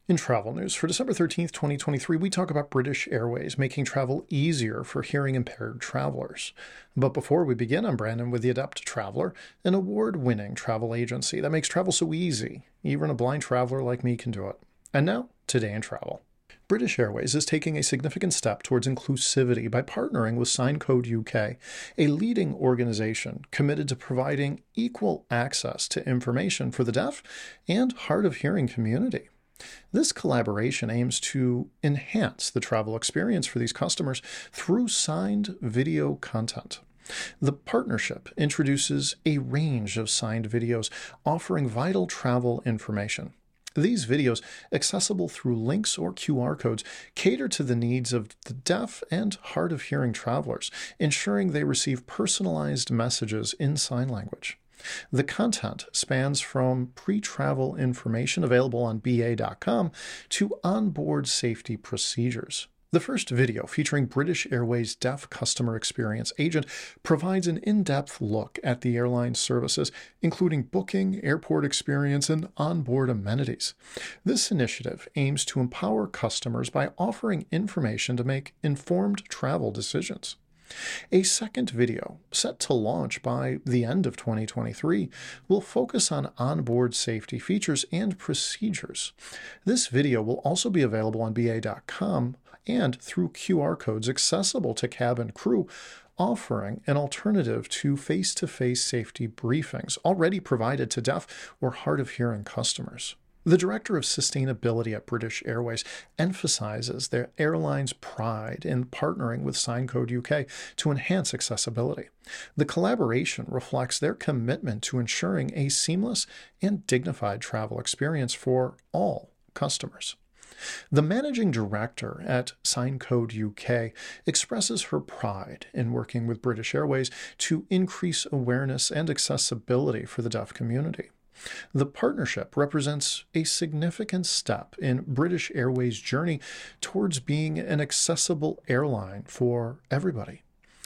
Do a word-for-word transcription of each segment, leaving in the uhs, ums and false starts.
In travel news for December thirteenth, twenty twenty-three, we talk about British Airways making travel easier for hearing impaired travelers. But before we begin, I'm Brandon with the Adept Traveler, an award-winning travel agency that makes travel so easy, even a blind traveler like me can do it. And now, today in travel. British Airways is taking a significant step towards inclusivity by partnering with Signcode U K, a leading organization committed to providing equal access to information for the deaf and hard of hearing community. This collaboration aims to enhance the travel experience for these customers through signed video content. The partnership introduces a range of signed videos offering vital travel information. These videos, accessible through links or Q R codes, cater to the needs of the deaf and hard of hearing travelers, ensuring they receive personalized messages in sign language. The content spans from pre-travel information available on B A dot com to onboard safety procedures. The first video, featuring British Airways Deaf Customer Experience Agent, provides an in-depth look at the airline's services, including booking, airport experience, and onboard amenities. This initiative aims to empower customers by offering information to make informed travel decisions. A second video, set to launch by the end of twenty twenty-three, will focus on onboard safety features and procedures. This video will also be available on B A dot com and through Q R codes accessible to cabin crew, offering an alternative to face-to-face safety briefings already provided to deaf or hard of hearing customers. The Director of Sustainability at British Airways emphasizes their airline's pride in partnering with Signcode U K to enhance accessibility. The collaboration reflects their commitment to ensuring a seamless and dignified travel experience for all customers. The managing director at Signcode U K expresses her pride in working with British Airways to increase awareness and accessibility for the deaf community. The partnership represents a significant step in British Airways' journey towards being an accessible airline for everybody.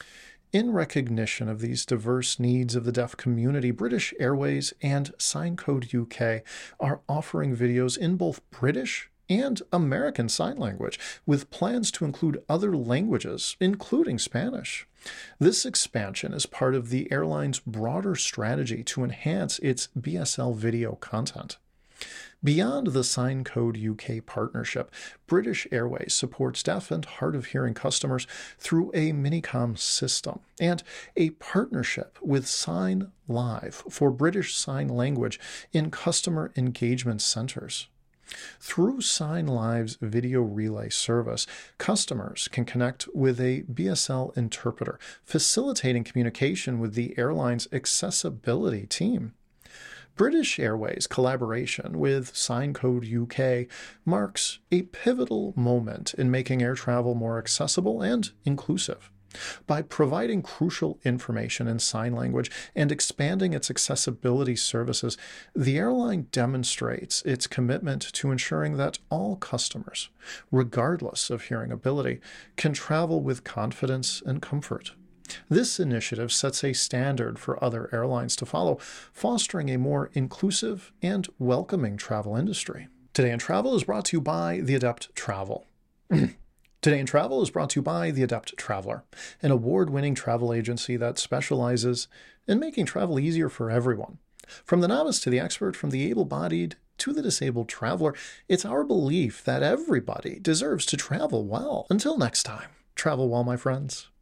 In recognition of these diverse needs of the deaf community, British Airways and Signcode U K are offering videos in both British and American Sign Language, with plans to include other languages, including Spanish. This expansion is part of the airline's broader strategy to enhance its B S L video content. Beyond the Signcode U K partnership, British Airways supports deaf and hard of hearing customers through a Minicom system and a partnership with Sign Live for British Sign Language in customer engagement centers. Through Sign Live's video relay service, customers can connect with a B S L interpreter, facilitating communication with the airline's accessibility team. British Airways' collaboration with Signcode U K marks a pivotal moment in making air travel more accessible and inclusive. By providing crucial information in sign language and expanding its accessibility services, the airline demonstrates its commitment to ensuring that all customers, regardless of hearing ability, can travel with confidence and comfort. This initiative sets a standard for other airlines to follow, fostering a more inclusive and welcoming travel industry. Today in Travel is brought to you by the Adept Travel. Today in Travel is brought to you by the Adept Traveler, an award-winning travel agency that specializes in making travel easier for everyone. From the novice to the expert, from the able-bodied to the disabled traveler, it's our belief that everybody deserves to travel well. Until next time, travel well, my friends.